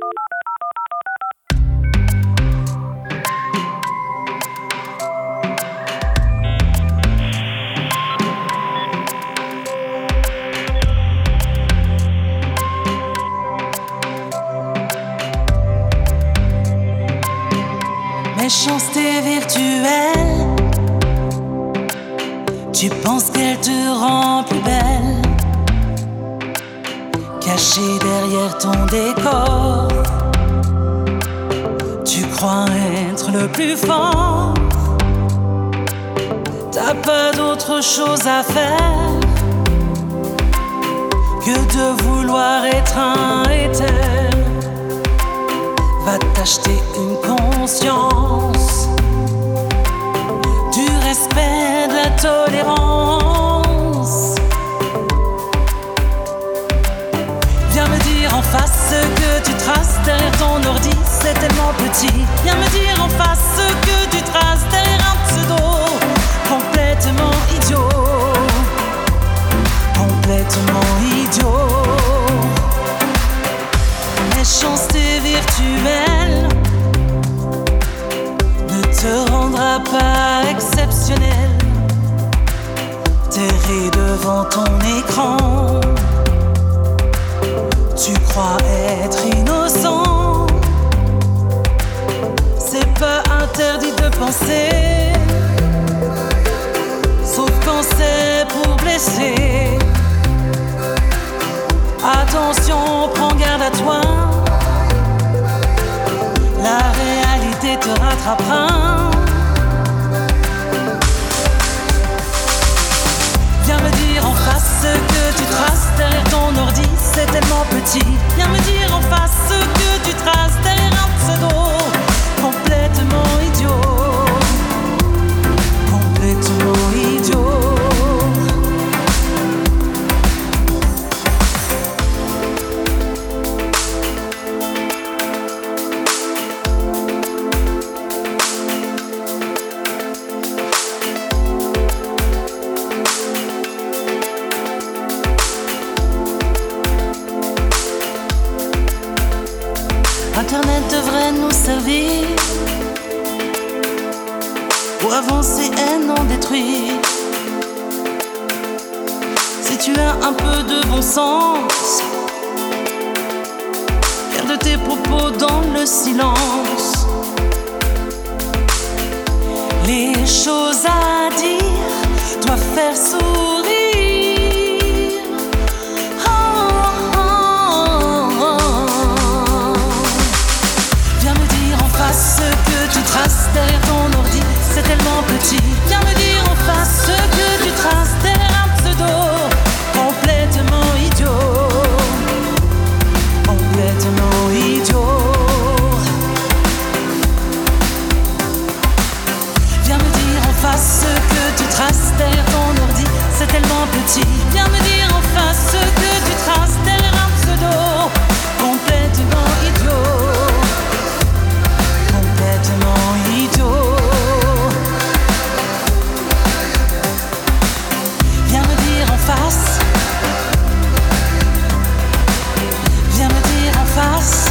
Méchanceté virtuelle, tu penses qu'elle te rend plus belle, cachée derrière ton décor. Tu crois être le plus fort, t'as pas d'autre chose à faire que de vouloir être un éther. Va t'acheter une conscience du respect, de la tolérance. Viens me dire en face ce que tu traces derrière ton ordi, c'est tellement petit. Viens me dire en face ce que tu traces derrière un pseudo complètement idiot, complètement idiot. Méchanceté virtuelle ne te rendra pas exceptionnel. Terré devant ton écran, tu crois être innocent. C'est pas interdit de penser, sauf quand c'est pour blesser. Attention, prends garde à toi, la réalité te rattrapera. Viens me dire en face ce que tu traces derrière ton ordi, c'est tellement petit. Viens me dire en face ce que tu traces derrière un pseudo complètement idiot, complètement idiot. Internet devrait nous servir pour avancer et non détruire. Si tu as un peu de bon sens, garde tes propos dans le silence. Les choses à dire doivent faire sourire. Ce que tu traces derrière ton ordi, c'est tellement petit. Viens me dire en face ce que tu traces derrière un pseudo complètement idiot, complètement idiot. Viens me dire en face ce que tu traces derrière ton ordi, c'est tellement petit. Viens me dire en face ce que tu traces derrière un pseudo complètement idiot, complètement idiot. Viens me dire en face, viens me dire en face.